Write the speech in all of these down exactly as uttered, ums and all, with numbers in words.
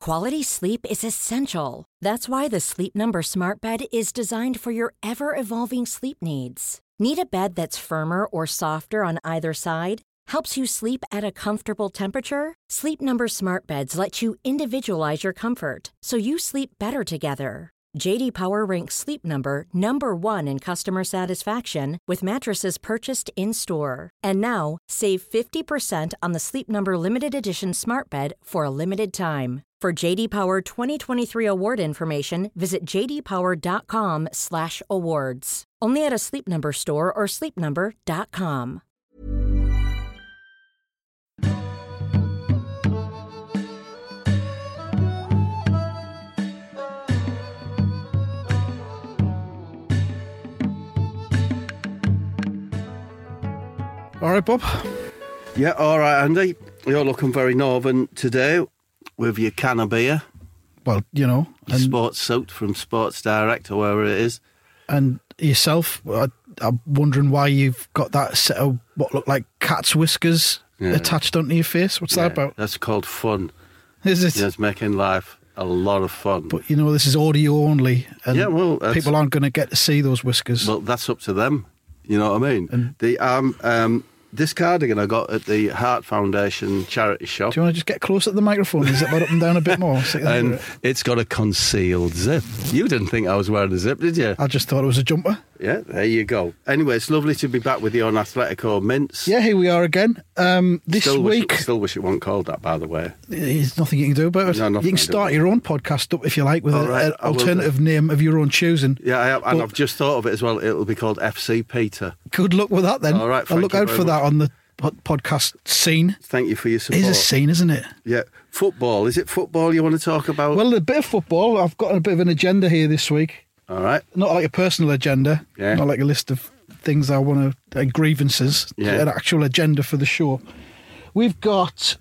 Quality sleep is essential. That's why the Sleep Number Smart Bed is designed for your ever-evolving sleep needs. Need a bed that's firmer or softer on either side? Helps you sleep at a comfortable temperature? Sleep Number Smart Beds let you individualize your comfort, so you sleep better together. J D Power ranks Sleep Number number one in customer satisfaction with mattresses purchased in-store. And now, save fifty percent on the Sleep Number Limited Edition Smart Bed for a limited time. For J D Power twenty twenty-three award information, visit j d power dot com slash awards. Only at a Sleep Number store or sleep number dot com. All right, Bob? Yeah, all right, Andy. You're looking very northern today with your can of beer. Well, you know. Your and, sports suit from Sports Direct or wherever it is. And yourself, I, I'm wondering why you've got that set of what look like cat's whiskers Yeah. attached onto your face. What's Yeah, that about? That's called fun. Is it? Yeah, it's making life a lot of fun. But, you know, this is audio only. And Yeah, well, that's- people aren't going to get to see those whiskers. Well, that's up to them. You know what I mean? And- the um um this cardigan I got at the Heart Foundation charity shop, Do you want to just get closer to the microphone and zip that up and down a bit more? So you can hear and it? it's got a concealed zip. You didn't think I was wearing a zip, did you? I just thought it was a jumper. Yeah, there you go. Anyway, it's lovely to be back with you on Atletico Mints. Yeah, here we are again. Um, this still week, wish, still wish it wasn't called that, by the way. there's nothing you can do about it. No, nothing you can I can do start about your own podcast up if you like with All a- right, an I will do. alternative name of your own choosing. Yeah, I have, and But- I've just thought of it as well. It'll be called F C Peter. Good luck with that then. All right, I'll thank look you out very for much. that on the pod- podcast scene. Thank you for your It support. is a scene, isn't it? Yeah, football. Is it football you want to talk about? Well, a bit of football. I've got a bit of an agenda here this week. all right. Not like a personal agenda. Yeah. Not like a list of things I want to, uh, grievances. Yeah. An actual agenda for the show. We've got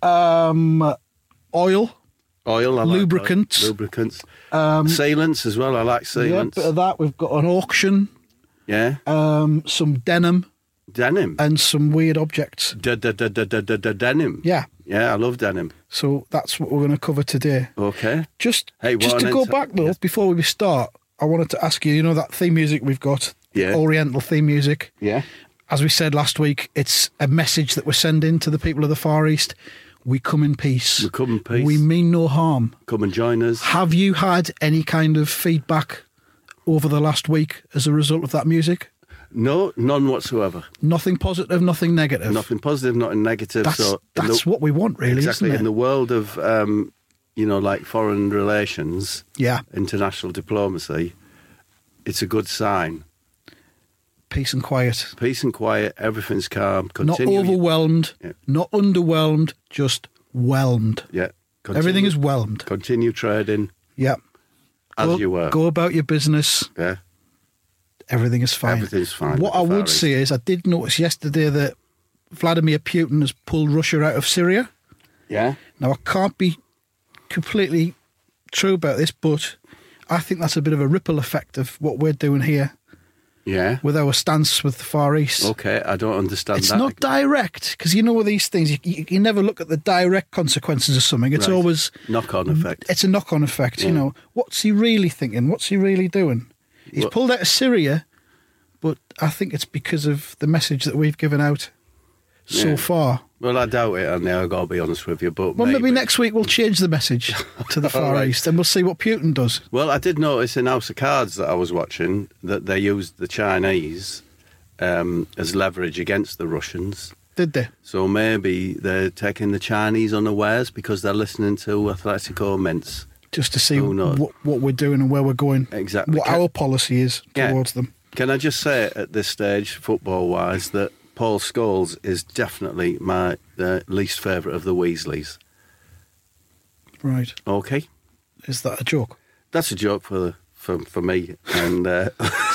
um, oil. Oil, I like Lubricants. that. Lubricants. Um, Sealants as well. I like yeah, sealants. bit of that. We've got an auction. Yeah. Um, some denim Denim. and some weird objects. Da, da, da, da, da, da, da, denim. Yeah. Yeah, I love denim. So that's what we're going to cover today. Okay. Just, Hey, just what to an go inter- back though, Yes. before we start, I wanted to ask you. You know that theme music we've got, Yeah. Oriental theme music. Yeah. As we said last week, it's a message that we're sending to the people of the Far East. We come in peace. We come in peace. We mean no harm. Come and join us. Have you had any kind of feedback over the last week as a result of that music? No, none whatsoever. Nothing positive, nothing negative. Nothing positive, nothing negative. That's so in that's the- what we want, really, exactly isn't it? in the world of um, you know, like foreign relations, Yeah, international diplomacy, it's a good sign. peace and quiet. Peace and quiet, everything's calm. Not Continue. overwhelmed, Yeah. not underwhelmed, just whelmed. Yeah. Continue, Everything is whelmed. Continue trading Yeah. as go, you were. Go about your business. Yeah. Everything is fine. Everything's fine What with I the would Far say is, I did notice yesterday that Vladimir Putin has pulled Russia out of Syria. Yeah. Now, I can't be completely true about this, but I think that's a bit of a ripple effect of what we're doing here Yeah. with our stance with the Far East. Okay, I don't understand It's that. not direct, because you know with these things, you, you, you never look at the direct consequences of something. It's Right. always, Knock-on effect. it's a knock-on effect, you Yeah. know. What's he really thinking? What's he really doing? He's Well- pulled out of Syria, but I think it's because of the message that we've given out so Yeah. far. Well, I doubt it, and I've got to be honest with you, but Well, maybe, maybe next week we'll change the message to the Far All right. East and we'll see what Putin does. Well, I did notice in House of Cards that I was watching that they used the Chinese um, as leverage against the Russians. Did they? So maybe they're taking the Chinese unawares because they're listening to Atletico Mints. Just to see Who knows? what, what we're doing and where we're going. Exactly. What Can- our policy is Yeah. towards them. Can I just say at this stage, football-wise, that Paul Scholes is definitely my uh, least favourite of the Weasleys. Right. Okay? Is that a joke? That's a joke for the, for, for me and uh,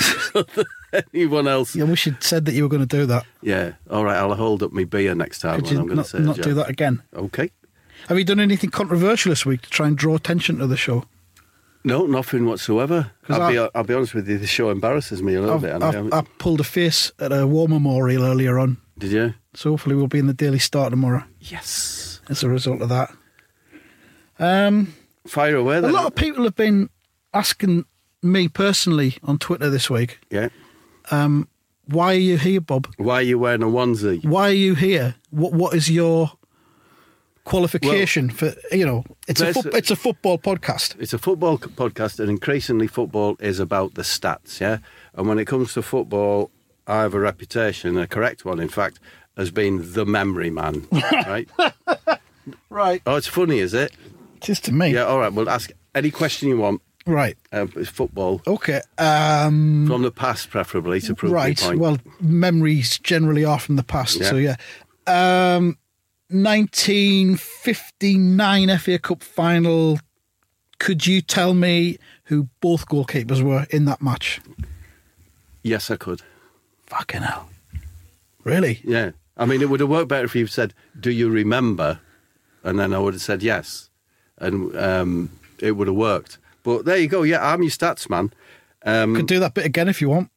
anyone else. Yeah, we should said that you were going to do that. Yeah. All right, I'll hold up my beer next time Could when you I'm going to not, say a not joke. do that again? Okay. Have you done anything controversial this week to try and draw attention to the show? No, nothing whatsoever. 'Cause I'll be, I- I'll be honest with you, the show embarrasses me a little I've, bit. and I I've, haven't- I pulled a face at a war memorial earlier on, Did you? so hopefully we'll be in the Daily Star tomorrow Yes. as a result of that. Um, Fire away a then. lot of people have been asking me personally on Twitter this week, Yeah. um, why are you here, Bob? Why are you wearing a onesie? Why are you here? What What is your qualification for, you know, it's a, There's fo- a- it's a football podcast. It's a football c- podcast, and increasingly football is about the stats, yeah? And when it comes to football, I have a reputation, a correct one, in fact, as being the memory man, right? Right. Oh, it's funny, is it? It is to me. Yeah, all right, well, ask any question you want. Right. Uh, it's football, Okay. Um, from the past, preferably, to prove right. your point. Well, memories generally are from the past. Yeah. So, yeah. Um, nineteen fifty-nine F A Cup final. Could you tell me who both goalkeepers were in that match? Yes, I could. Fucking hell. Really? Yeah. I mean, it would have worked better if you said, do you remember? And then I would have said yes. And um, it would have worked. But there you go. Yeah, I'm your stats man. Um, Could do that bit again if you want.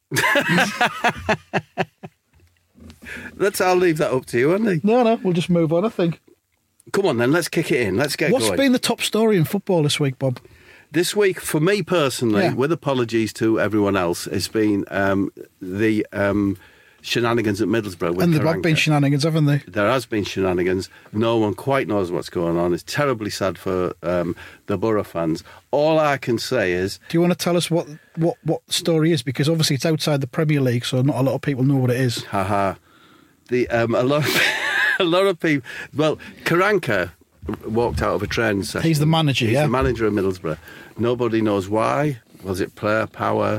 let's. I'll leave that up to you, Andy. No, no, we'll just move on, I think. Come on then, let's kick it in. Let's get What's going. been the top story in football this week, Bob? This week, for me personally, Yeah. with apologies to everyone else, it's been um, the um, shenanigans at Middlesbrough. With And there have Karanka. been shenanigans, haven't they? There has been shenanigans. No one quite knows what's going on. It's terribly sad for um, the Borough fans. All I can say is, Do you want to tell us what, what, what the story is? Because obviously it's outside the Premier League, so not a lot of people know what it is. haha, the um, a lot, of, a lot of people. Well, Karanka walked out of a training session. He's the manager, He's yeah? the manager of Middlesbrough. Nobody knows why. Was it player power?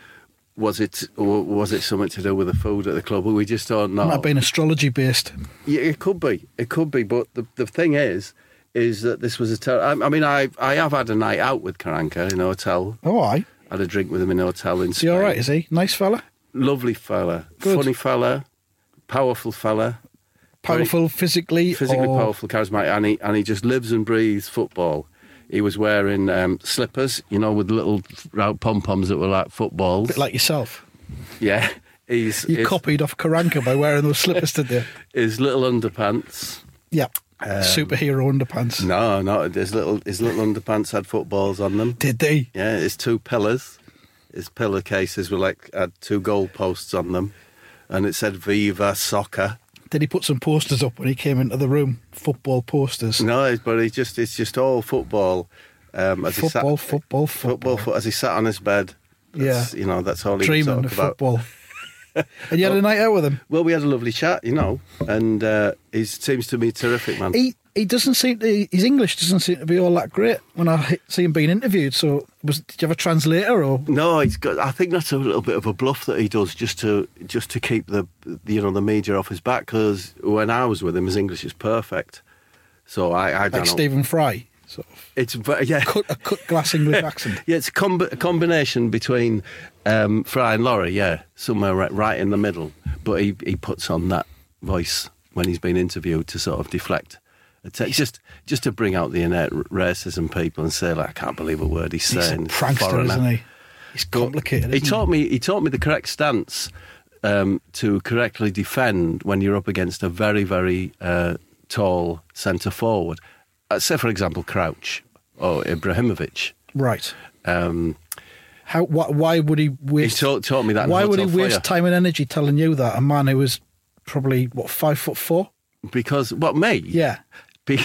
Was it or was it something to do with the food at the club? We just don't know. Might have been astrology based. Yeah, it could be. It could be. But the the thing is, is that this was a. Ter- I, I mean, I I have had a night out with Karanka in a hotel. Oh, aye. Had a drink with him in a hotel in Is Spain. he all right, is he? Nice fella? Lovely fella, Good. funny fella, powerful fella. Powerful physically? Physically or... powerful, charismatic, and he, and he just lives and breathes football. He was wearing um, slippers, you know, with little round pom-poms that were like footballs. bit like yourself. Yeah. He's, You his, copied off Karanka by wearing those slippers, did you? his little underpants. Yeah. Um, Superhero underpants. No, no, his little, his little underpants had footballs on them. Did they? Yeah, his two pillars. His pillar cases were like, had two goal posts on them. And it said Viva Soccer. Did he put some posters up when he came into the room? Football posters. No, but he just it's just all football. Um, as Football, he sat, football, football. football, As he sat on his bed. That's, Yeah. You know, that's all he Dreaming would talk of about. football. And you had a night out with him? Well, we had a lovely chat, you know, and uh, he seems to be terrific, man. He he doesn't seem to, his English doesn't seem to be all that great when I hit- see him being interviewed. So was did you have a translator or? No, he's got. I think that's a little bit of a bluff that he does just to just to keep the you know the media off his back. Because when I was with him, his English is perfect. So I, I don't Like know. Stephen Fry, sort of It's ve- yeah, cut a cut glass English accent. yeah. It's a, com- a combination between um, Fry and Laurie. Yeah, somewhere right, right in the middle. But he he puts on that voice when he's been interviewed to sort of deflect. It's just just to bring out the innate r- racism people and say like I can't believe a word he's He's a saying. prankster, Foreigner. isn't he? He's complicated. He isn't taught me. He taught me the correct stance um, to correctly defend when you're up against a very, very uh, tall centre forward. Uh, say, for example, Crouch or Ibrahimovic. Right. Um, How? Why, why would he he waste? taught, taught me that. in why would he Hotel waste Foyer. time and energy telling you that a man who was probably what five foot four? Because what me? Yeah. Be-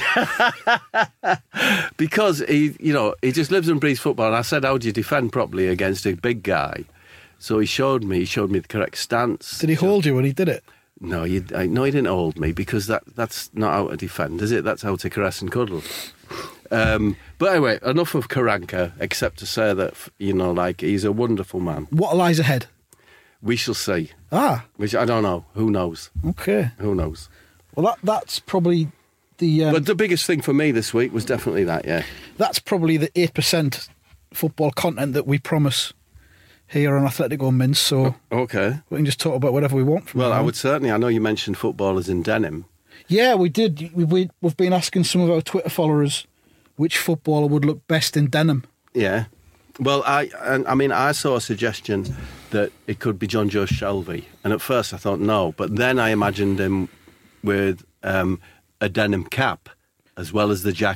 because he, you know, he just lives and breathes football. And I said, "How do you defend properly against a big guy?" So he showed me. He showed me the correct stance. Did he hold you when he did it? No, you, I, no, he didn't hold me because that, that's not how to defend, is it? That's how to caress and cuddle. Um, but anyway, enough of Karanka, except to say that, you know, like, he's a wonderful man. What lies ahead? We shall see. Ah, Which I don't know. Who knows? okay. Who knows? Well, that that's probably the um, But the biggest thing for me this week was definitely that, yeah. that's probably the eight percent football content that we promise here on Atletico Mince. So Okay. we can just talk about whatever we want. From Well, now I on. would certainly, I know you mentioned footballers in denim. Yeah, we did. We, we we've been asking some of our Twitter followers which footballer would look best in denim. Yeah. Well, I and, I mean, I saw a suggestion that it could be John Joe Shelby. And at first I thought no, but then I imagined him with um, a denim cap as well as the jacket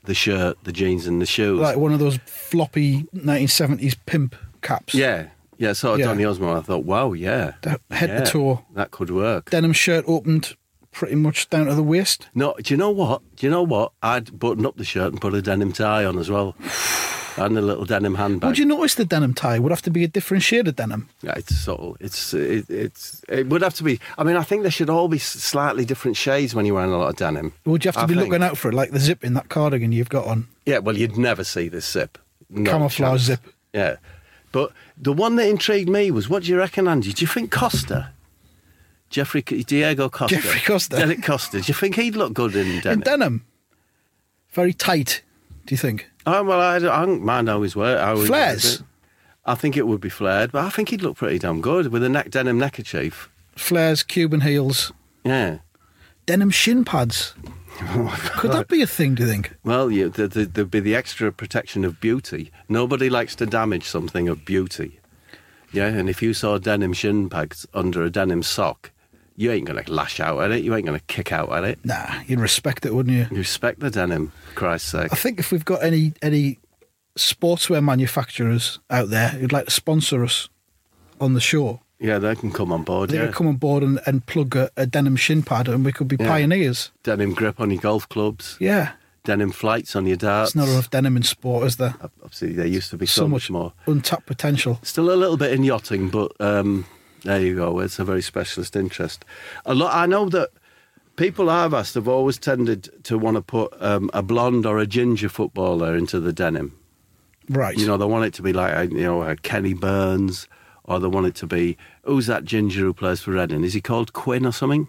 the shirt, the jeans, and the shoes. Like one of those floppy nineteen seventies pimp caps. Yeah, yeah. So Yeah. Donny Osmond, I thought, wow, yeah, The head yeah, to toe. that could work. Denim shirt opened pretty much down to the waist. No, do you know what? Do you know what? I'd button up the shirt and put a denim tie on as well, and a little denim handbag. Would you notice the denim tie would have to be a different shade of denim? Yeah, it's subtle. It's it, it's it would have to be. I mean, I think there should all be slightly different shades when you're wearing a lot of denim. Would you have to I be think. looking out for it, like the zip in that cardigan you've got on? Yeah, well, you'd never see this zip. No Camouflage chance. zip. Yeah, but the one that intrigued me was, what do you reckon, Andy? Do you think Costa, Jeffrey Diego Costa, Jeffrey Costa. Derek Costa, do you think he'd look good in denim? In denim. Very tight, do you think? Oh, well, I don't, I don't mind how he's wear. How he Flares? wears it. I think it would be flared, but I think he'd look pretty damn good with a neck denim neckerchief. Flares, Cuban heels, Yeah. denim shin pads. Oh, Could that be a thing, do you think? Well, yeah, there, there, there'd be the extra protection of beauty. Nobody likes to damage something of beauty. Yeah, and if you saw denim shin pads under a denim sock, you ain't going to lash out at it. You ain't going to kick out at it. Nah, you'd respect it, wouldn't you? You respect the denim, for Christ's sake. I think if we've got any any sportswear manufacturers out there who'd like to sponsor us on the show, Yeah, they can come on board, they yeah. could come on board and, and plug a, a denim shin pad and we could be Yeah. pioneers. Denim grip on your golf clubs. Yeah. Denim flights on your darts. There's not enough denim in sport, is there? Obviously, there used to be so, So much much more. untapped potential. Still a little bit in yachting, but um, there you go. It's a very specialist interest. A lot. I know that people I've asked have always tended to want to put um, a blonde or a ginger footballer into the denim. Right. You know, they want it to be like a, you know a Kenny Burns, or they want it to be, who's that ginger who plays for Reading? Is he called Quinn or something?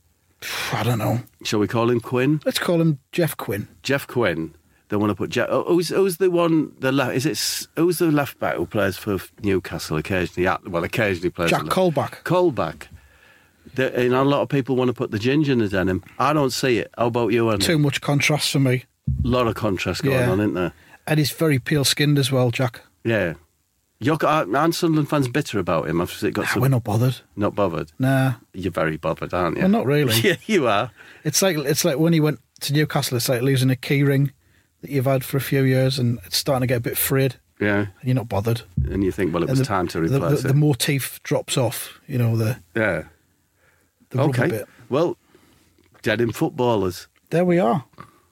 I don't know. Shall we call him Quinn? Let's call him Jeff Quinn. Jeff Quinn. They want to put Jeff. Oh, who's who's the one? The left is it? S- Who's the left back who plays for Newcastle occasionally? At- Well, occasionally plays. Jack for Colback. Colback. The, you know, a lot of people want to put the ginger in the denim. I don't see it. How about you, Andy? Too much contrast for me. A lot of contrast going Yeah. on, isn't there? And he's very pale skinned as well, Jack. Yeah. You're, aren't Sunderland fans bitter about him? I've got Nah, some, we're not bothered. not bothered. Nah. You're very bothered, aren't you? Well, not really. Yeah, you are. It's like it's like when he went to Newcastle, it's like losing a key ring that you've had for a few years and it's starting to get a bit frayed Yeah. and you're not bothered. And you think, well, it And was the, time to the, replace the, it. the motif drops off, you know, the, yeah. the rubber Okay. bit. Well, denim footballers. There we are.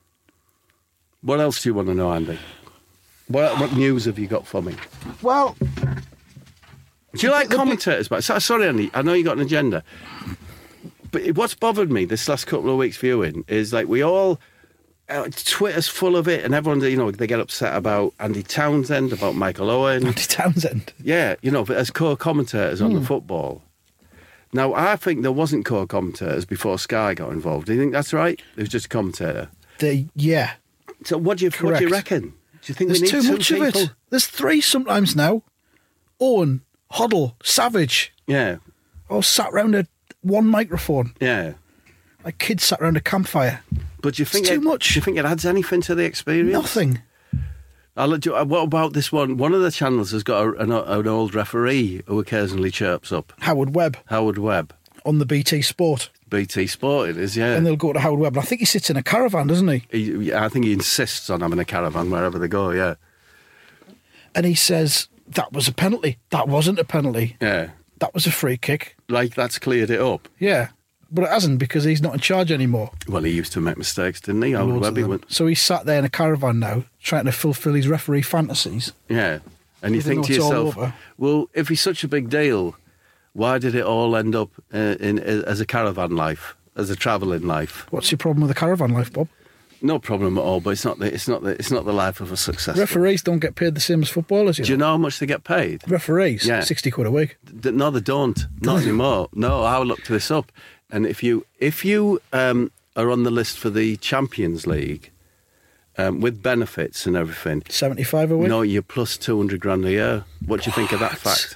What else do you want to know, Andy? What, what news have you got for me? Well, Do you like commentators? But so- sorry, Andy, I know you got an agenda. But what's bothered me this last couple of weeks viewing is like we all, uh, Twitter's full of it, and everyone, you know, they get upset about Andy Townsend, about Michael Owen. Andy Townsend. Yeah, you know, as co-commentators on the football. Now, I think there wasn't co-commentators before Sky got involved. Do you think that's right? It was just a commentator. The, yeah. So what do you what do you Correct. reckon? Do you think There's we need too two much people? of it. There's three sometimes now. Owen, Hoddle, Savage, Yeah, all sat round a one microphone. yeah. Like kids sat round a campfire. But do you think too it, much. Do you think it adds anything to the experience? Nothing. I'll let you, uh, what about this one? One of the channels has got a, an, an old referee who occasionally chirps up. Howard Webb Howard Webb, on the B T Sport. B T Sport it is, yeah. And they'll go to Howard Webb. And I think he sits in a caravan, doesn't he? He, I think he insists on having a caravan wherever they go, yeah. And he says, that was a penalty. That wasn't a penalty. Yeah. That was a free kick. Like, that's cleared it up. Yeah. But it hasn't because he's not in charge anymore. Well, he used to make mistakes, didn't he? Howard Loads Webb, of he them. went, So he's sat there in a caravan now trying to fulfil his referee fantasies. yeah. And you Even think though to it's all yourself, over. well, if he's such a big deal, why did it all end up uh, in as a caravan life, as a travelling life? What's your problem with the caravan life, Bob? No problem at all, but it's not the it's not the it's not the life of a successful. Referees don't get paid the same as footballers, you Do you know. know how much they get paid? Referees, Yeah. sixty quid a week. D- No, they don't. Not anymore. No, I looked this up, and if you if you um, are on the list for the Champions League um, with benefits and everything, seventy-five a week? no, you're plus two hundred grand a year. What do you think of that What? fact?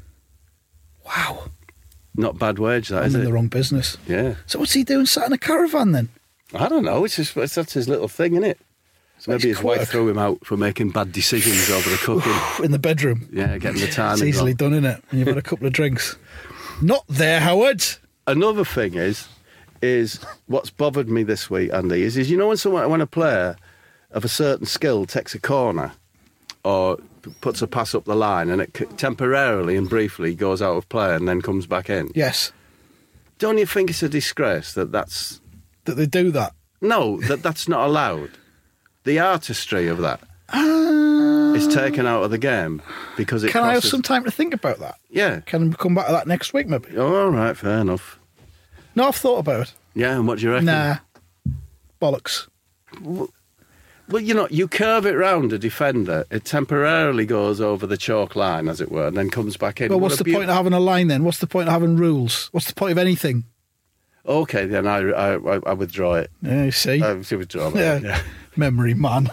Wow. Not bad wage, that I'm is in it? the wrong business. Yeah, So what's he doing sat in a caravan then? I don't know. It's just it's, that's his little thing, isn't it? So maybe his his wife quirk. threw him out for making bad decisions over the cooking. In the bedroom. Yeah, getting the It's timing easily wrong. done, isn't it? When you've had a couple of drinks. Not there, Howard. Another thing is, is what's bothered me this week, Andy, is, is you know when someone when a player of a certain skill takes a corner or p- puts a pass up the line and it c- temporarily and briefly goes out of play and then comes back in. Yes. Don't you think it's a disgrace that that's... That they do that? No, that that's not allowed. The artistry of that Uh, is taken out of the game because it can I have crosses- some time to think about that? Yeah. Can we come back to that next week, maybe? Oh, all right, fair enough. No, I've thought about it. Yeah, and what do you reckon? Nah. Bollocks. Well, you know, you curve it round a defender, it temporarily goes over the chalk line, as it were, and then comes back in. Well, What what's a the beau- point of having a line then? What's the point of having rules? What's the point of anything? Okay, then I, I, I- I withdraw it. Yeah, you see? I withdraw yeah. that. Yeah. Memory man.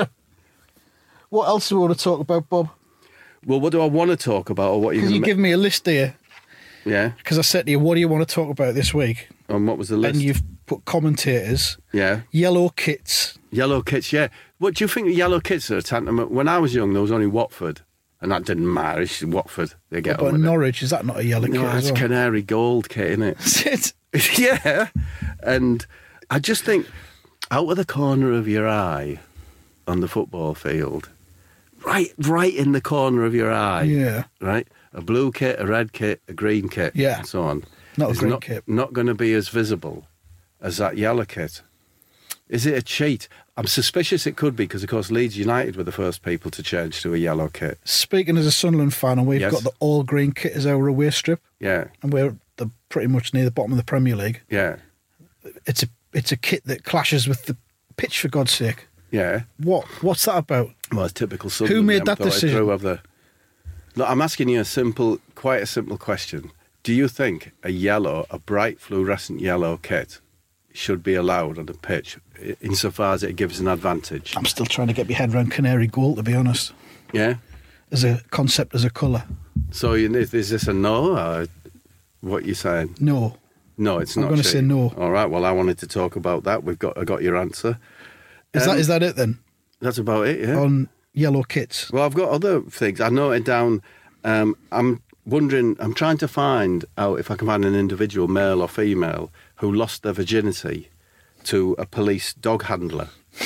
What else do we want to talk about, Bob? Well, what do I want to talk about, or what are you Because going you to give me a list here. Yeah, Because I said to you, what do you want to talk about this week? and what was the list? And you've put commentators, Yeah, yellow kits. yellow kits, yeah. What do you think the yellow kits are a tantamount? When I was young, there was only Watford, and that didn't matter. It's Watford, they get But on with Norwich, is that not a yellow it. kit No, as it's well? canary gold kit, isn't it? Is it? Yeah, and I just think out of the corner of your eye on the football field, right, right in the corner of your eye, Yeah. right, a blue kit, a red kit, a green kit, Yeah. and so on. Not a is green not, kit. Not going to be as visible as that yellow kit. Is it a cheat? I'm suspicious it could be because, of course, Leeds United were the first people to change to a yellow kit. Speaking as a Sunderland fan, and we've Yes. got the all green kit as our away strip, Yeah, and we're the, pretty much near the bottom of the Premier League. yeah, It's a it's a kit that clashes with the pitch, for God's sake. yeah. What what's that about? Well, it's typical Sunderland. made they that haven't thought it decision? through, have they? Look, I'm asking you a simple, quite a simple question. Do you think a yellow, a bright fluorescent yellow kit should be allowed on the pitch i- insofar as it gives an advantage? I'm still trying to get my head around canary gold, to be honest, Yeah? as a concept, as a colour. So you, is is this a no, or what you saying? No. No, it's I'm not. gonna cheap. say no. All right, well, I wanted to talk about that. We've got, I got your answer. Is Um, that is that it then? That's about it, yeah. On yellow kits? Well, I've got other things. I noted down. Um, I'm wondering. I'm trying to find out if I can find an individual, male or female, who lost their virginity to a police dog handler,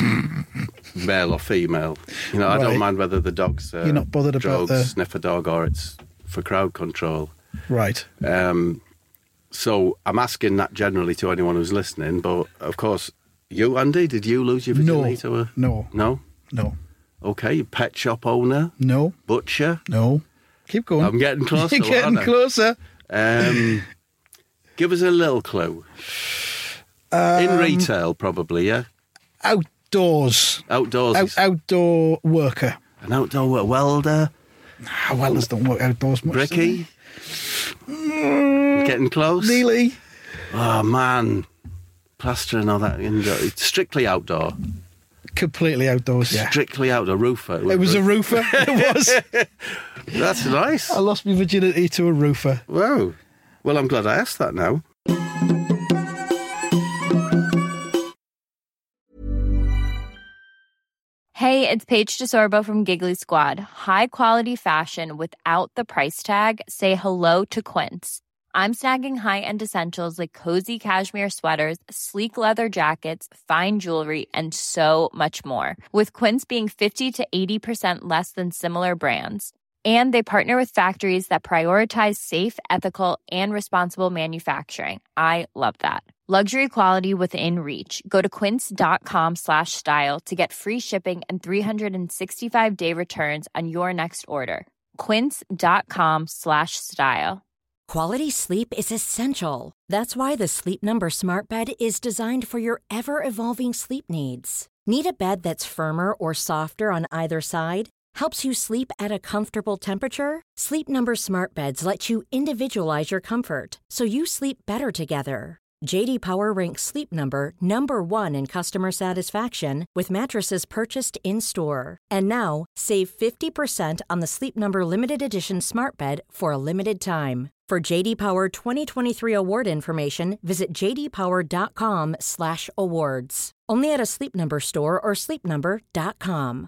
male or female. You know, I Right. don't mind whether the dog's uh, You're not bothered about drugs, the- sniffer dog, or it's for crowd control. Right. Um, so I'm asking that generally to anyone who's listening. But of course, you, Andy, did you lose your No. virginity to a? No. No. No. Okay, pet shop owner, No. butcher. No. Keep going. I'm getting closer. You're getting aren't I? closer. Um, give us a little clue. Um, In retail, probably, yeah. Outdoors. Outdoors. Out, is- outdoor worker. An outdoor wo- welder, Ah, welders don't work outdoors much. do bricky. Getting close. they? Nearly. Oh man, plaster and all that. Indoor. Strictly outdoor. Completely outdoors, yeah. Strictly outdoor. Roofer. It was a roofer. It was. That's nice. I lost my virginity to a roofer. Wow. Well, I'm glad I asked that now. Hey, it's Paige DeSorbo from Giggly Squad. High quality fashion without the price tag. Say hello to Quince. I'm snagging high-end essentials like cozy cashmere sweaters, sleek leather jackets, fine jewelry, and so much more. With Quince being fifty to eighty percent less than similar brands. And they partner with factories that prioritize safe, ethical, and responsible manufacturing. I love that. Luxury quality within reach. Go to quince.com slash style to get free shipping and three sixty-five day returns on your next order. Quince.com slash style. Quality sleep is essential. That's why the Sleep Number Smart Bed is designed for your ever-evolving sleep needs. Need a bed that's firmer or softer on either side? Helps you sleep at a comfortable temperature? Sleep Number Smart Beds let you individualize your comfort so you sleep better together. J D Power ranks Sleep Number number one in customer satisfaction with mattresses purchased in-store. And now, save fifty percent on the Sleep Number Limited Edition Smart Bed for a limited time. For J D Power twenty twenty-three award information, visit j d power dot com slash awards. Only at a Sleep Number store or sleep number dot com.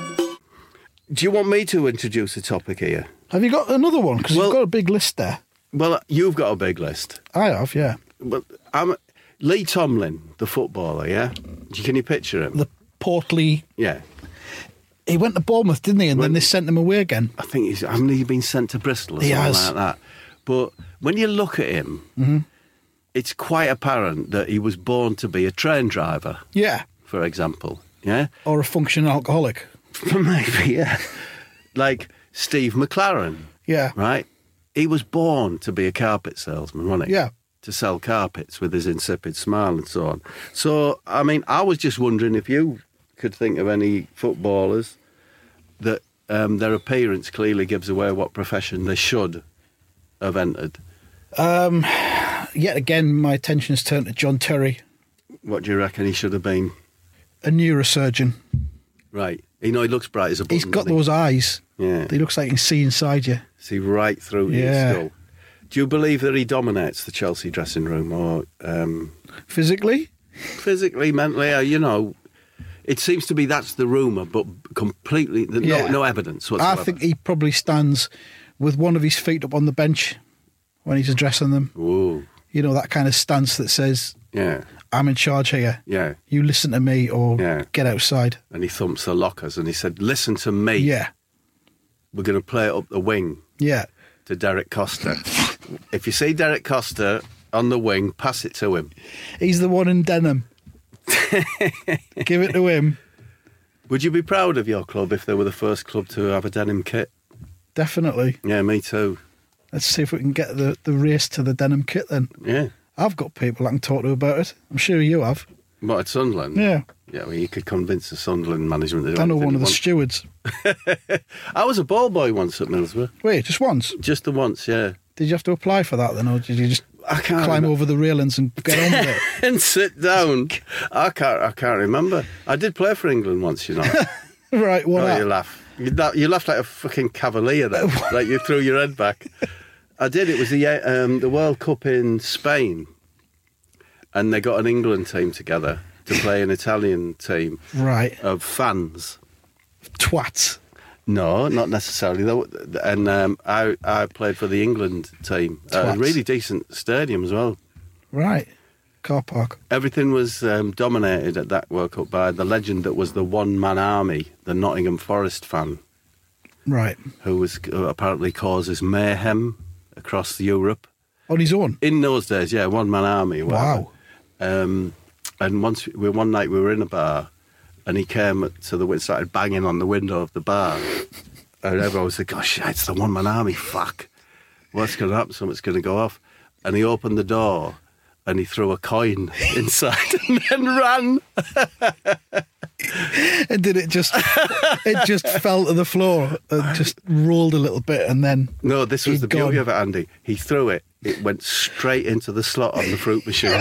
Do you want me to introduce a topic here? Have you got another one? Because Well- you've got a big list there. Well, you've got a big list. I have, yeah. But I'm Lee Tomlin, the footballer. Yeah, can you picture him? The portly. Yeah. He went to Bournemouth, didn't he? And Well, then they sent him away again. I think he's. I mean, he's been sent to Bristol or He something has. like that. But when you look at him, Mm-hmm. it's quite apparent that he was born to be a train driver, Yeah. for example. Yeah, Or a functioning alcoholic. maybe. Yeah, like Steve McLaren. Yeah. Right. He was born to be a carpet salesman, wasn't he? Yeah. To sell carpets with his insipid smile and so on. So, I mean, I was just wondering if you could think of any footballers that um, their appearance clearly gives away what profession they should have entered. Um, yet again, my attention is turned to John Terry, What do you reckon he should have been? a neurosurgeon. Right. You know, he looks bright as a button. He's got doesn't he? those eyes. Yeah. He looks like he can see inside you. See right through Yeah. your skull. Do you believe that he dominates the Chelsea dressing room or um, Physically? physically, mentally? uh, You know, it seems to be that's the rumour, but completely, no, Yeah. no evidence whatsoever. I think he probably stands with one of his feet up on the bench when he's addressing them. Ooh, You know, that kind of stance that says, yeah, I'm in charge here. yeah. You listen to me or Yeah. get outside. And he thumps the lockers and he said, listen to me. Yeah. We're going to play it up the wing Yeah. to Derek Costa. If you see Derek Costa on the wing, pass it to him. He's the one in denim. Give it to him. Would you be proud of your club if they were the first club to have a denim kit? Definitely. Yeah, me too. Let's see if we can get the, the race to the denim kit then. Yeah. I've got people I can talk to about it. I'm sure you have. What, at Sunderland? Yeah. Yeah, well, you could convince the Sunderland management to do I know anything one you of the want. stewards. I was a ball boy once at Middlesbrough. Wait, just once? Just the once, yeah. Did you have to apply for that then, or did you just I can't climb remember. over the railings and get on with it? and sit down. I can't. I can't remember. I did play for England once, you know. Right, what Oh, at? you laugh. You, la- you laughed like a fucking cavalier then, like you threw your head back. I did. It was the uh, um, the World Cup in Spain, and they got an England team together to play an Italian team Right. of fans. Twats. No, not necessarily. Though. And um, I I played for the England team. Uh, a Twats. really decent stadium as well. Right. Car park. Everything was um, dominated at that World Cup by the legend that was the one-man army, the Nottingham Forest fan, Right. who was who apparently causes mayhem across Europe. On his own. In those days, yeah, one-man army. or whatever. Wow. Um, and once we, one night we were in a bar, and he came to the window, started banging on the window of the bar, and everyone was like, "Gosh, it's the one-man army. Fuck, what's going to happen? Something's going to go off." And he opened the door, and he threw a coin inside, and then ran. And did it just it just fell to the floor and just rolled a little bit and then No, this was He'd the beauty gone. of it, Andy. He threw it. It went straight into the slot on the fruit machine.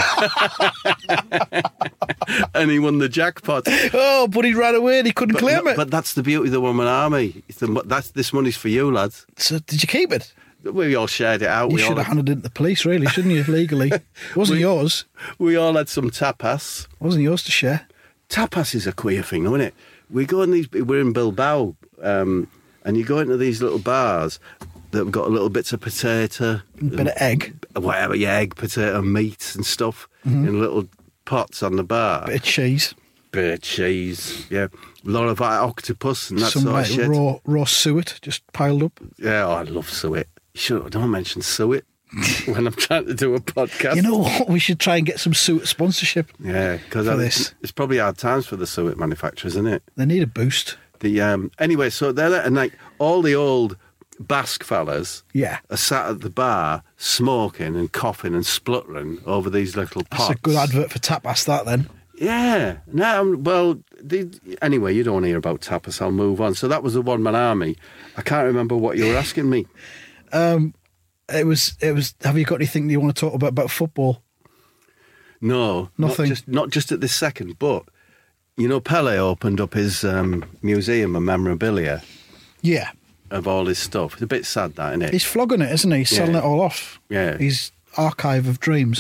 And he won the jackpot. oh, but he ran away and he couldn't But, claim no, it. but that's the beauty of the one-man army. It's the, that's, this money's for you, lads. So did you keep it? We all shared it out. You we, should all have had, handed it to the police, really, shouldn't you? Legally, it wasn't We- yours. we all had some tapas. It wasn't yours to share. Tapas is a queer thing, though, isn't it? We go in these. We're in Bilbao, um, and you go into these little bars that have got little bits of potato, A bit of egg, whatever, yeah, egg, potato, meat, and stuff in little pots on the bar. bit of cheese, Bit of cheese, yeah, a lot of like, octopus and that some sort like of shit. raw raw suet just piled up. Yeah, oh, I love suet. Sure, don't mention suet when I'm trying to do a podcast. You know what? We should try and get some suet sponsorship. yeah, because for it's, this. it's probably hard times for the suet manufacturers, isn't it? They need a boost. The um, anyway, so they're there, and like all the old Basque fellas Yeah, are sat at the bar smoking and coughing and spluttering over these little pots. that's a good advert for tapas. That then. Yeah. No, um, well, the, anyway, you don't want to hear about tapas. I'll move on. So that was the one-man army. I can't remember what you were asking me. It was. It was. Have you got anything you want to talk about about football? No, Nothing. Not just, not just at this second, but you know, Pele opened up his um, museum of memorabilia Yeah, of all his stuff. It's a bit sad, that, isn't it? he's flogging it, isn't he? He's selling Yeah. it all off. Yeah. His archive of dreams.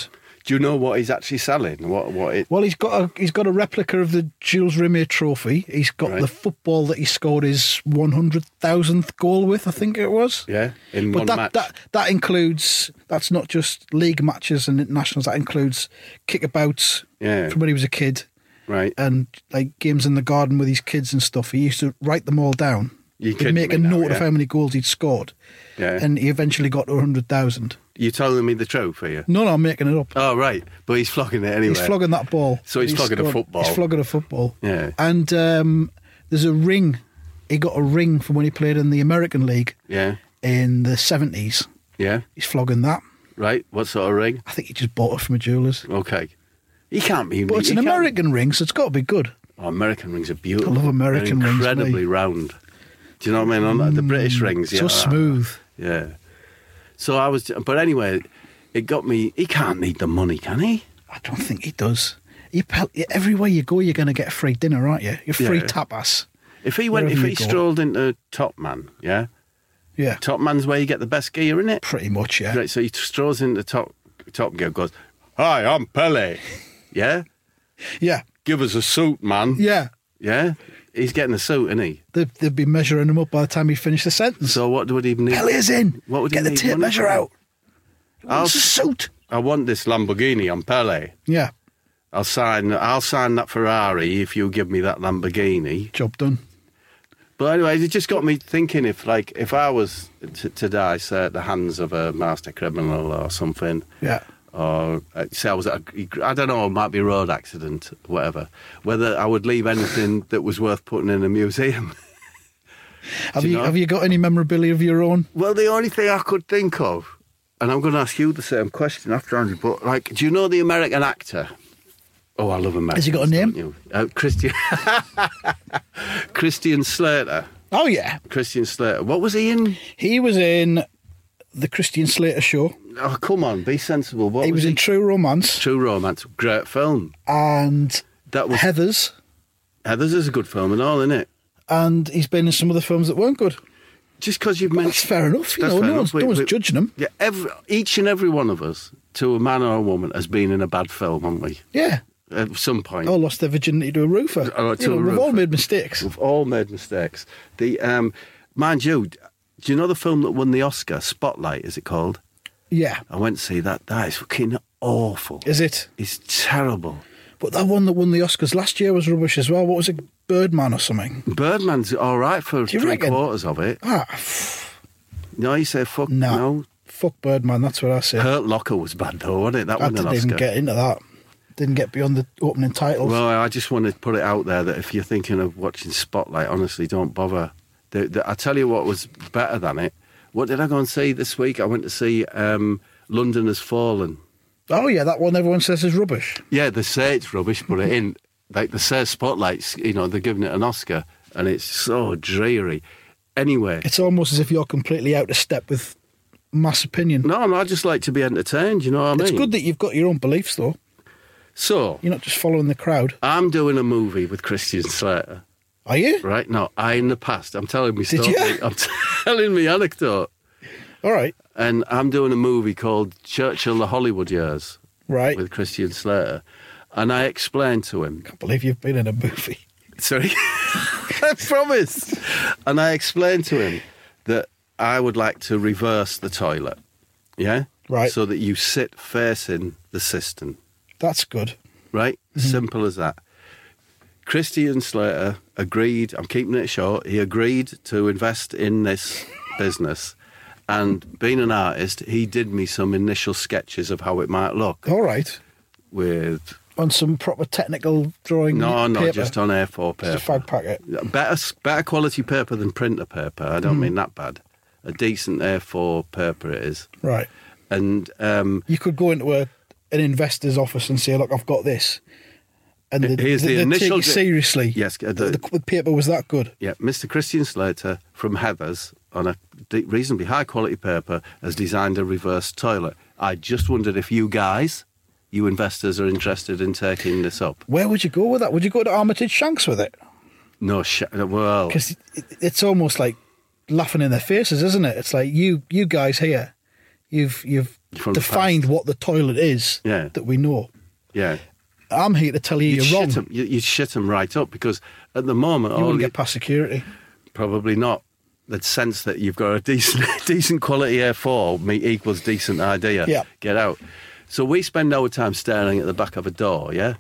Do you know what he's actually selling? What what it? Well, he's got a he's got a replica of the Jules Rimet Trophy. He's got Right. the football that he scored his one hundred thousandth goal with, I think it was. Yeah, in But one that, match. that that includes, that's not just league matches and internationals, that includes kickabouts Yeah. from when he was a kid Right. and like games in the garden with his kids and stuff. He used to write them all down. You He'd kidding make me a now, note of yeah? how many goals he'd scored. Yeah. And he eventually got to one hundred thousand. You're telling me the truth, are you? No, no, I'm making it up. Oh, right. But he's flogging it anyway. He's flogging that ball. So he's flogging a football. He's flogging a football. Yeah. And um, there's a ring. He got a ring from when he played in the American League Yeah. in the seventies. Yeah. He's flogging that. Right. What sort of ring? I think he just bought it from a jeweller's. Okay. He can't be. But it's he an can't- American ring, so it's got to be good. Oh, American rings are beautiful. I love American They're rings, incredibly mate. round. Do you know what I mean? On the British rings, yeah. So smooth. Yeah. So I was, but anyway, it got me. He can't need the money, can he? I don't think he does. You pel- everywhere you go, you're going to get a free dinner, aren't you? You're free Yeah. tapas. If he went, if Wherever he you go. strolled into Top Man, yeah, Yeah, Top Man's where you get the best gear, isn't it? pretty much, yeah. Right. So he strolls into Top Top Gear, goes, "Hi, I'm Pele." Yeah. Yeah, Give us a suit, man. yeah. Yeah. He's getting a suit, isn't he? They'd, they'd be measuring him up by the time he finished the sentence. So what would he need? Pele's in. What would he Get the need tape money measure for? out. I'll, It's a suit. I want this Lamborghini on Pele. Yeah, I'll sign. I'll sign that Ferrari if you give me that Lamborghini. job done. But anyway, it just got me thinking. If like if I was to, to die, say at the hands of a master criminal or something, Yeah. or uh, say I was at a, I don't know, it might be a road accident, whatever. Whether I would leave anything that was worth putting in a museum. Have Do you you know? have you got any memorabilia of your own? Well, the only thing I could think of, and I'm going to ask you the same question after Andrew, but like, do you know the American actor? Oh, I love Americans. Has he got a name? don't you? Uh, Christian Christian Slater. Oh yeah, Christian Slater. What was he in? he was in the Christian Slater Show. Oh, come on, be sensible. What he was in True Romance True Romance. Great film. and That was Heathers, Heathers is a good film and all, isn't it? and he's been in some other films that weren't good. Just because you've That's mentioned. fair enough. You That's know, fair no enough. one's, We- no one's we- judging him. Yeah, every, each and every one of us, to a man or a woman, has been in a bad film, haven't we? Yeah, At some point. all lost their virginity to a roofer. Oh, to You know, a we've all roofer. made mistakes. We've all made mistakes. The um, mind you, do you know the film that won the Oscar, Spotlight? Is it called? Yeah, I went to see that. That is fucking awful. is it? It's terrible. But that one that won the Oscars last year was rubbish as well. What was it, Birdman or something? Birdman's all right for you three reckon? quarters of it. Ah, No, you say fuck no. no. Fuck Birdman, that's what I say. Hurt Locker was bad though, wasn't it? That I won an didn't Oscar. even get into that. Didn't get beyond the opening titles. Well, I just want to put it out there that if you're thinking of watching Spotlight, honestly, don't bother. The, the, I tell you what was better than it. What did I go and see this week? I went to see um, London Has Fallen. Oh yeah, that one everyone says is rubbish. Yeah, they say it's rubbish, but it ain't. Like, they say Spotlight's, you know, they're giving it an Oscar, and it's so dreary. Anyway, It's almost as if you're completely out of step with mass opinion. no, no, I just like to be entertained, you know what I mean? It's good that you've got your own beliefs, though. So, You're not just following the crowd. I'm doing a movie with Christian Slater, Are you? right? No, I, in the past, I'm telling me Did story. you? I'm telling me anecdote. All right. And I'm doing a movie called Churchill, the Hollywood Years Right. with Christian Slater. And I explained to him, Can't believe you've been in a movie. sorry, I promise. And I explained to him that I would like to reverse the toilet, yeah? Right. So that you sit facing the cistern, That's good. right? Mm-hmm. Simple as that. Christian Slater agreed, I'm keeping it short, he agreed to invest in this business. And being an artist, he did me some initial sketches of how it might look All right. with... On some proper technical drawing No, no, paper. just on A four paper. Just a fag packet. Better, better quality paper than printer paper. I don't mean that bad. A decent A four paper it is. Right. And um, You could go into a, an investor's office and say, look, I've got this. And they, Here's the they, they initial take you di- seriously. Yes, uh, The, the- the, the paper was that good. yeah, Mister Christian Slater from Heathers on a de- reasonably high quality paper has designed a reverse toilet. I just wondered if you guys, you investors, are interested in taking this up. Where would you go with that? Would you go to Armitage Shanks with it? No, sh- well, Because it, it's almost like laughing in their faces, isn't it? It's like, you you guys here, You've you've From the defined past. what the toilet is Yeah. that we know. Yeah. I'm here to tell you You'd you're wrong. shit 'em- you- you'd shit them right up because at the moment, You all wouldn't you, get past security. probably not. That sense that you've got a decent, decent quality A four me equals decent idea. Yeah. Get out. So we spend our time staring at the back of a door, yeah,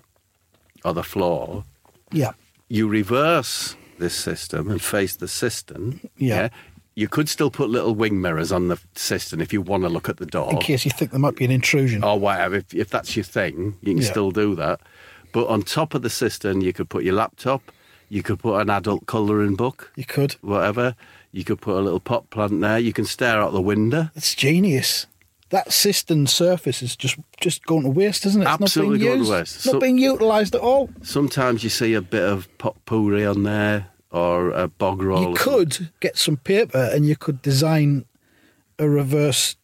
or the floor. Yeah. You reverse this system and face the cistern. Yeah. You could still put little wing mirrors on the cistern if you want to look at the door. In case you think there might be an intrusion. Or whatever. If, if that's your thing, you can Yeah. still do that. But on top of the cistern, you could put your laptop. You could put an adult colouring book. You could. Whatever. You could put a little pot plant there. You can stare out the window. It's genius. That cistern surface is just, just going to waste, isn't it? It's Absolutely not being going to used. waste. It's not So- being utilised at all. Sometimes you see a bit of potpourri on there or a bog roll. You or something. could get some paper and you could design a reverse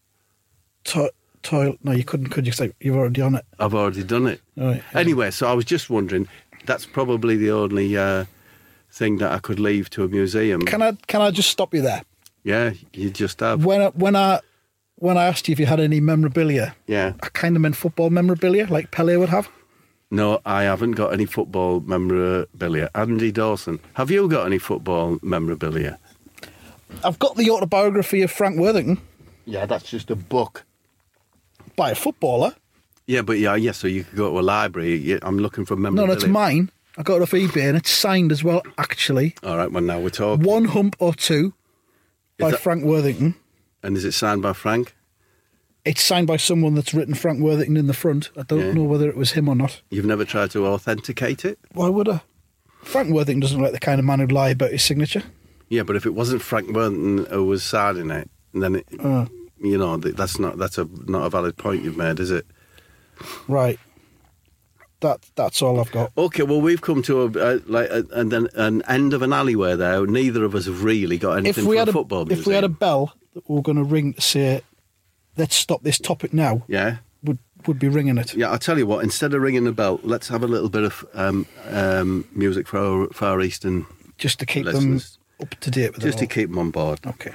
to- toilet. No, you couldn't, could you? 'Cause you've already on it. I've already done it. All right. Anyway, so I was just wondering, that's probably the only uh, thing that I could leave to a museum. Can I can I just stop you there? Yeah, you just have. When I, when I when I asked you if you had any memorabilia, Yeah. I kind of meant football memorabilia, like Pele would have. No, I haven't got any football memorabilia. Andy Dawson, have you got any football memorabilia? I've got the autobiography of Frank Worthington Yeah, that's just a book. by a footballer. Yeah, but yeah, yeah. So you could go to a library. Yeah, I'm looking for No, memorabilia. no, it's mine. I got it off eBay and it's signed as well, actually. All right, well now we're talking. One hump or two by that- Frank Worthington. And is it signed by Frank? It's signed by someone that's written Frank Worthington in the front. I don't Yeah. know whether it was him or not. You've never tried to authenticate it? Why would I? Frank Worthington doesn't look like the kind of man who'd lie about his signature. Yeah, but if it wasn't Frank Worthington who was signing it, then it, Uh. you know th- that's not that's a not a valid point you've made, is it? Right. That That's all I've got. Okay, well we've come to a uh, like a, and then an end of an alleyway there. Neither of us have really got anything If we for had a a, football museum. if we had a bell that we were going to ring to say, let's stop this topic now, yeah. would would be ringing it. Yeah, I'll tell you what, instead of ringing the bell, let's have a little bit of um, um, music for our Far Eastern Just to keep listeners. them up to date with Just to it all. keep them on board. Okay.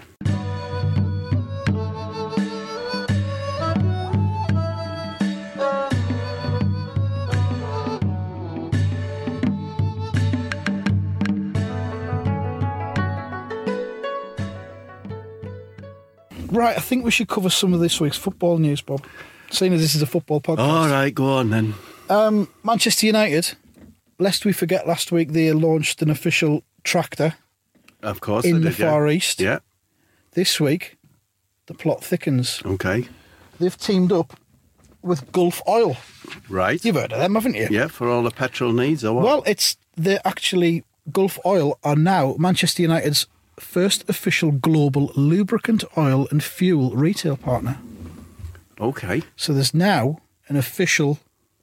Right, I think we should cover some of this week's football news, Bob. Seeing as this is a football podcast. All right, go on then. Um, Manchester United, lest we forget, last week they launched an official tractor. Of course In they the did, yeah. Far East. Yeah, This week, the plot thickens. okay. They've teamed up with Gulf Oil. Right. You've heard of them, haven't you? Yeah, for all the petrol needs or what? Well, it's they're actually Gulf Oil are now Manchester United's first official global lubricant oil and fuel retail partner. Okay. So there's now an official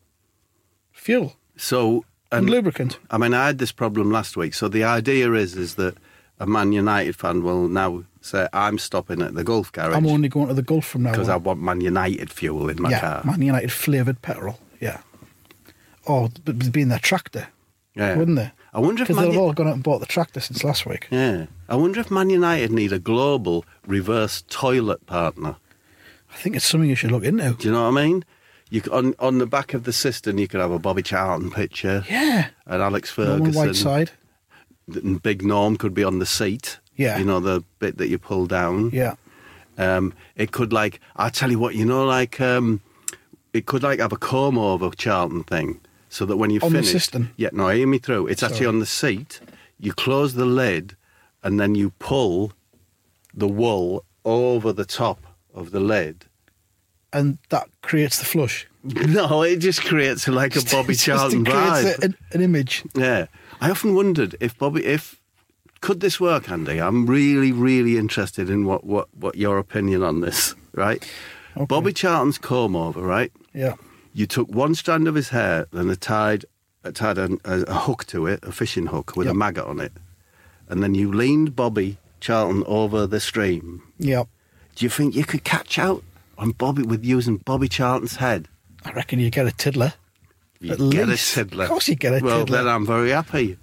fuel So, and, and lubricant. I mean, I had this problem last week. So the idea is is that a Man United fan will now say, I'm stopping at the Gulf garage I'm only going to the Gulf from now because I on. want Man United fuel in my yeah, car. Man United flavoured petrol. Yeah. Or b- being their tractor, Yeah. wouldn't they? I wonder if Because Man they've U- all gone out and bought the tractor since last week. Yeah. I wonder if Man United need a global reverse toilet partner. I think it's something you should look into. Do you know what I mean? You c- on on the back of the cistern, you could have a Bobby Charlton picture, Yeah. and Alex Norman Ferguson, Whiteside. and Big Norm could be on the seat. Yeah. You know, the bit that you pull down. Yeah. Um, it could like I tell you what, you know, like um, it could like have a comb over Charlton thing, so that when you On the finish, cistern? yeah, no, hear me through. It's actually Sorry. on the seat. You close the lid, and then you pull the wool over the top of the lid. And that creates the flush. No, it just creates like a Bobby It's just- Charlton it creates vibe. a- an, an image. Yeah, I often wondered if Bobby, if could this work, Andy? I'm really, really interested in what what what your opinion on this, right? Okay. Bobby Charlton's comb over, right? Yeah. You took one strand of his hair, then a tied a tied a, a, a hook to it, a fishing hook with Yep. a maggot on it, and then you leaned Bobby Charlton over the stream. Yeah. Do you think you could catch out on Bobby with using Bobby Charlton's head? I reckon you get a tiddler. You At get least. a tiddler. Of course you get a well, tiddler. then I'm very happy.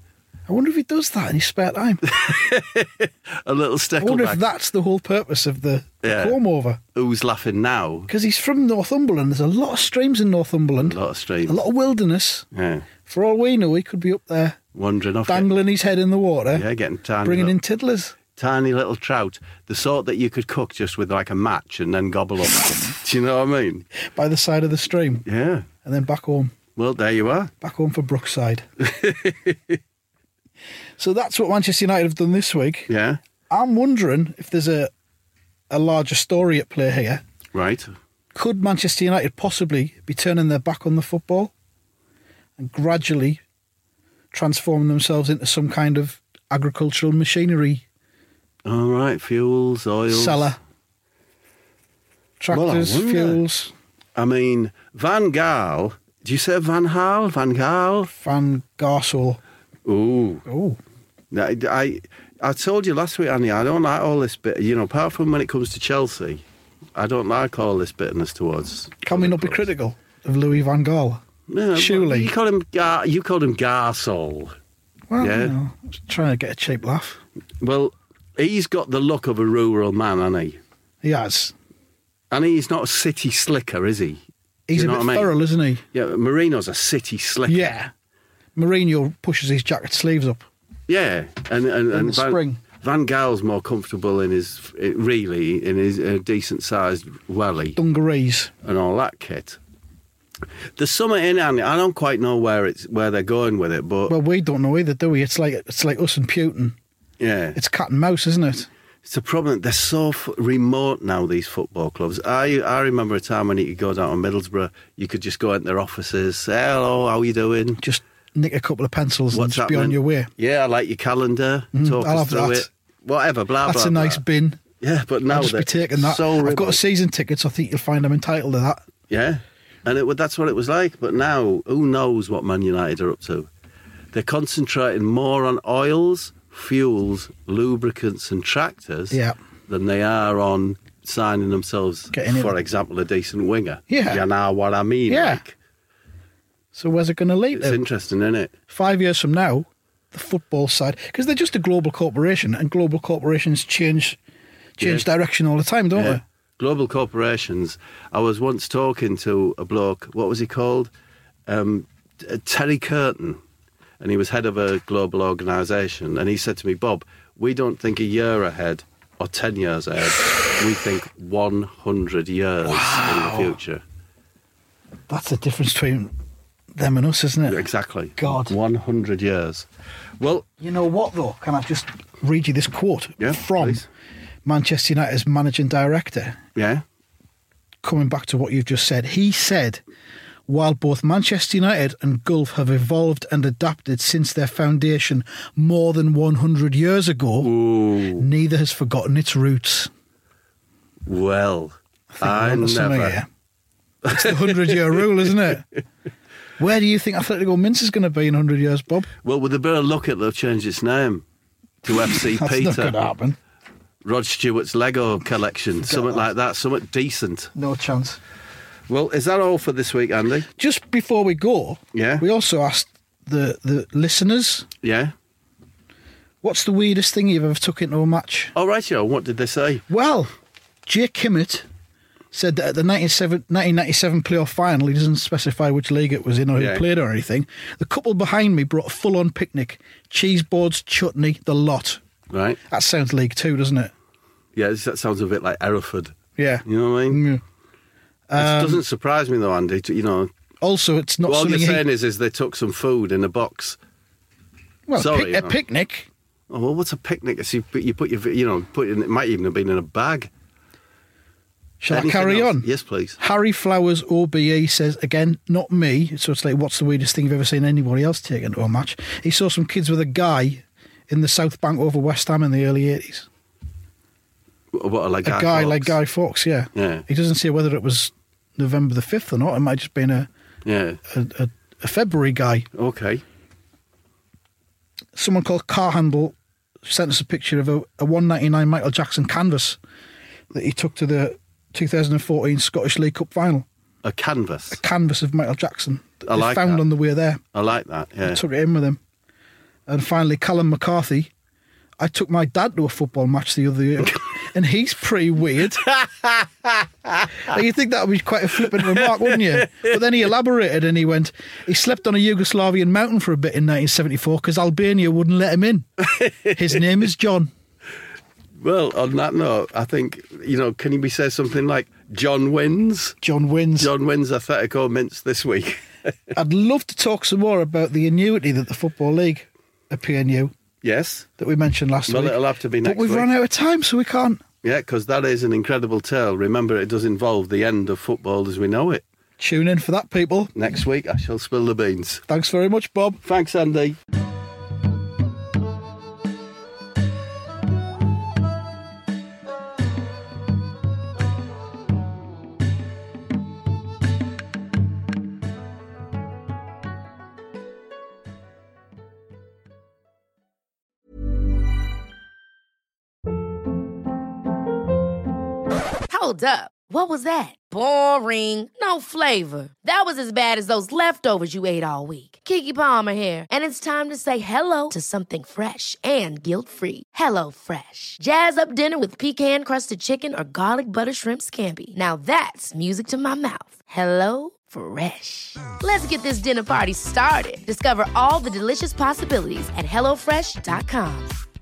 I wonder if he does that in his spare time. A little I wonder if stickleback. that's the whole purpose of the, the Yeah. comb over. Who's laughing now? Because he's from Northumberland. There's a lot of streams in Northumberland. A lot of streams. A lot of wilderness. Yeah. For all we know, he could be up there Wandering off. dangling his head in the water, it. Yeah, getting tiny. bringing little, in tiddlers. tiny little trout. The sort that you could cook just with like a match and then gobble up. Do you know what I mean? By the side of the stream. Yeah. And then back home. Well, there you are. Back home for Brookside. So that's what Manchester United have done this week. Yeah. I'm wondering if there's a a larger story at play here. Right. Could Manchester United possibly be turning their back on the football and gradually transforming themselves into some kind of agricultural machinery All right. Fuels, oils. seller? Tractors, wonder. fuels, I mean, Van Gaal. Do you say Van Gaal? Van Gaal? Van Garsel. Ooh. Oh, I, I, I told you last week, Annie, I don't like all this bit. You know, apart from when it comes to Chelsea, I don't like all this bitterness towards. can we not be critical of Louis Van Gaal? No, Surely. You called him, Gar, you called him Garsol. Well, Yeah. you know, just trying to get a cheap laugh. Well, he's got the look of a rural man, hasn't he? He has. And he's not a city slicker, is he? He's you a know bit what I mean? thorough, isn't he? Yeah, Mourinho's a city slicker. Yeah. Mourinho pushes his jacket sleeves up Yeah, and and, in and the Van, spring. Van Gaal's more comfortable in his really in his uh, decent sized welly Dungarees. and all that kit. There's something in it, and I don't quite know where it's where they're going with it, but Well, we don't know either, do we? It's like it's like us and Putin. yeah, It's cat and mouse, isn't it? it's a problem. They're so f- remote now, these football clubs. I I remember a time when you could go down to Middlesbrough, you could just go into their offices, say, hello, how are you doing? Just nick a couple of pencils What's and just be on happening? your way. Yeah, I like your calendar. Mm, Talk I'll us have through that. it. Whatever, blah, That's blah, a nice blah. bin. Yeah, but now I'll just they're be taking that. so I've got a remote. season ticket, so I think you'll find I'm entitled to that. Yeah, and it, would- that's what it was like. But now, who knows what Man United are up to? They're concentrating more on oils, fuels, lubricants and tractors Yeah. than they are on signing themselves, Getting in. for example, a decent winger. Yeah. You know what I mean? Yeah. Like, So where's it going to lead it's to? interesting, isn't it? Five years from now, the football side, because they're just a global corporation, and global corporations change change Yeah. direction all the time, don't Yeah. Global corporations. I was once talking to a bloke, what was he called? Um, T- Terry Curtin. And he was head of a global organisation. And he said to me, Bob, we don't think a year ahead or ten years ahead. We think one hundred years in the future. they? That's the difference between them and us, isn't it? Exactly. God. one hundred years. Well, You know what, though? Can I just read you this quote Yeah, from please. Manchester United's managing director? yeah. Coming back to what you've just said, he said, while both Manchester United and Gulf have evolved and adapted since their foundation more than one hundred years ago, Ooh, neither has forgotten its roots. well, I I think we're onto something never... here. It's the hundred-year rule, isn't it? Where do you think Atletico Minsk is going to be in one hundred years, Bob? Well, with a bit of luck, it'll have changed its name to F C That's Peter. not going to happen. Rod Stewart's Lego collection, something that. like that, something decent. No chance. Well, is that all for this week, Andy? Just before we go, Yeah. we also asked the, the listeners, Yeah. what's the weirdest thing you've ever took into a match? All right, yo. What did they say? Well, Jay Kimmett said that at the nineteen ninety-seven playoff final, he doesn't specify which league it was in or who Yeah. played or anything, the couple behind me brought a full-on picnic, cheese boards, chutney, the lot. Right. That sounds League Two, doesn't it? Yeah, that sounds a bit like Hereford. Yeah. You know what I mean? Yeah. it doesn't surprise me though, Andy. To, you know, Also, it's not all something you're he- saying is, is they took some food in a box. well, sorry, pic- a man. picnic. Oh well, what's a picnic? So you put, you put your, you know, put it, in, it might even have been in a bag. Shall Anything I carry else? on? Yes, please. Harry Flowers O B E says, again, not me. So it's like, what's the weirdest thing you've ever seen anybody else take into a match? He saw some kids with a guy in the South Bank over West Ham in the early eighties. What, like A Guy guy Fawkes? like Guy Fawkes, yeah. Yeah. He doesn't say whether it was November the fifth or not. It might just been a, Yeah. a, a, a February guy. Okay. Someone called Car Handle sent us a picture of a, a one ninety-nine Michael Jackson canvas that he took to the two thousand fourteen Scottish League Cup final. A canvas. Canvas of Michael Jackson that I they like found that. on the way there. I like that. Yeah. Took it in with him. And finally, Callum McCarthy. I took my dad to a football match the other year, and he's pretty weird. Like, you think that would be quite a flippant remark, wouldn't you? But then he elaborated and he went, he slept on a Yugoslavian mountain for a bit in nineteen seventy-four because Albania wouldn't let him in. His name is John. Well, on that note, I think, you know, can you say something like, John wins? John wins. John wins Atletico Minsk this week. I'd love to talk some more about the annuity that the Football League appear new. Yes. That we mentioned last well, week. Well, it'll have to be next week. But we've week. run out of time, so we can't. Yeah, because that is an incredible tale. Remember, it does involve the end of football as we know it. Tune in for that, people. Next week, I shall spill the beans. Thanks very much, Bob. Thanks, Andy. Hold up. What was that? Boring. No flavor. That was as bad as those leftovers you ate all week. Keke Palmer here, and it's time to say hello to something fresh and guilt-free. Hello Fresh. Jazz up dinner with pecan-crusted chicken or garlic butter shrimp scampi. Now that's music to my mouth. Hello Fresh. Let's get this dinner party started. Discover all the delicious possibilities at hello fresh dot com.